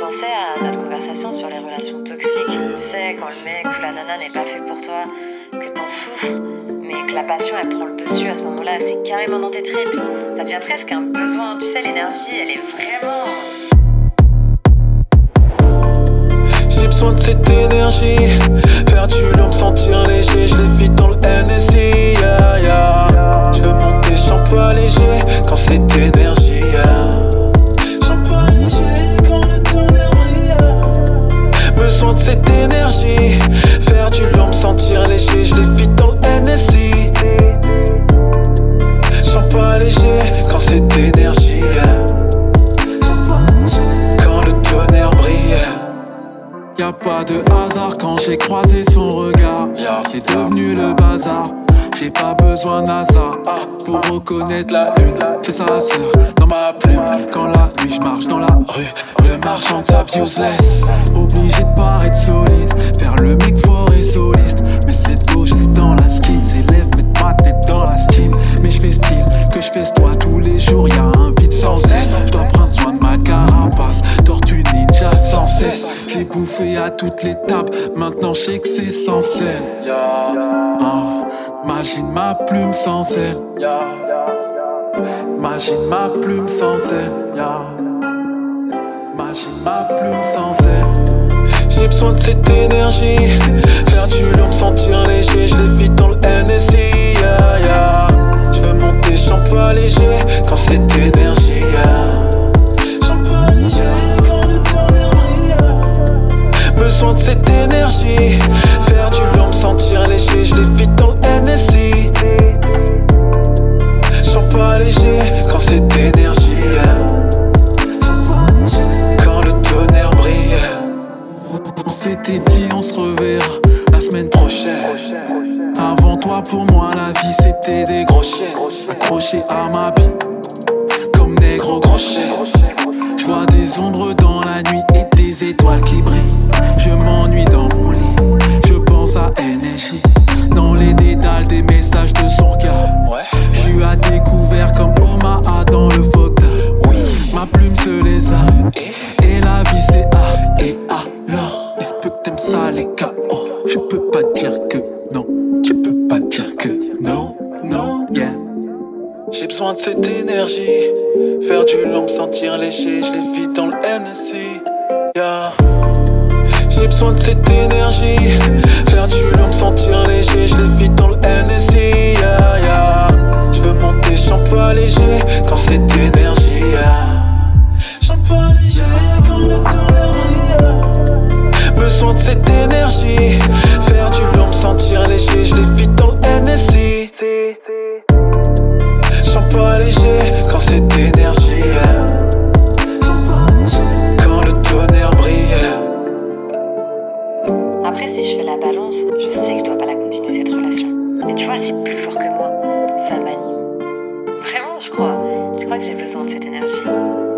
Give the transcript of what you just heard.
pensé à notre conversation sur les relations toxiques. Tu sais, quand le mec ou la nana n'est pas fait pour toi, que t'en souffres, mais que la passion elle prend le dessus à ce moment-là, c'est carrément dans tes tripes. Ça devient presque un besoin. Tu sais, l'énergie, elle est vraiment... J'ai besoin de cette énergie, faire du long, me sentir léger, je l'ai dans le NSI, yeah, yeah. Je veux monter, je sens pas léger quand cette énergie, yeah. Sens pas léger quand le tonnerre brille. Besoin de cette énergie, faire du long, me sentir léger, je l'ai dans le NSI. Sens pas léger quand cette énergie, yeah. Quand le tonnerre brille. Y'a pas de hasard quand j'ai croisé son regard. C'est devenu le bazar. J'ai pas besoin d'hasard pour reconnaître la lune. C'est sa sœur dans ma plume. Quand la nuit j'marche dans la rue, le marchand de sable useless. Obligé de paraître solide, faire le mec fort et soliste. Mais c'est beau, j'suis dans la skin. Ses lèvres mettent ma tête dans la steam. Mais j'fais style, que j'fais toi tous les jours. Y'a un vide sans elle. J'dois prendre soin de ma carapace. Tortue ninja sans cesse. J'l'ai bouffé à toutes les tables. Maintenant j'sais que c'est sans sel. Imagine ma plume sans elle. Imagine ma plume sans elle. Imagine ma plume sans elle. J'ai besoin de cette énergie, faire du long, me sentir léger, je l'ai vite dans le NSI, yeah, yeah. Je veux monter, je sens pas léger quand cette énergie, yeah. Sens pas léger quand le tonnerre brille. Besoin de cette énergie, faire du long, me sentir léger, je l'ai vite dans le NSI. Sens pas léger quand cette énergie, yeah. Quand le tonnerre brille. On s'était dit on se reverra la semaine prochaine. Avant toi pour moi la vie c'était des gros chiens accrochés à ma bite comme des gros crochets. J'vois des ombres dans la nuit et des étoiles qui brillent. Je m'ennuie dans mon lit, je pense à énergie. Dans les dédales des messages de son regard. J'suis à découvert comme Omaha dans le Fogda. Ma plume se les a et la vie c'est A. Et alors, il se peut que t'aimes ça les KO. Je peux pas dire que non, je peux pas dire que non, non, yeah. J'ai besoin de cette énergie, faire du long, me sentir léger, je l'ai vite dans le NSI, yeah. J'ai besoin de cette énergie, faire du long, me sentir léger, je l'ai vite dans le NSI, yeah, yeah. Je veux monter, je sens pas léger quand cette énergie, yeah. Je sens pas léger quand le tonnerre brille. Besoin de cette énergie, faire du long, me sentir léger, je l'ai vite dans le NSI. Je sens pas léger quand cette énergie, yeah. Quand le tonnerre brille. Après, si je fais la balance, je sais que je dois pas la continuer cette relation. Mais tu vois, c'est plus fort que moi. Ça m'anime. Vraiment, je crois. Je crois que j'ai besoin de cette énergie.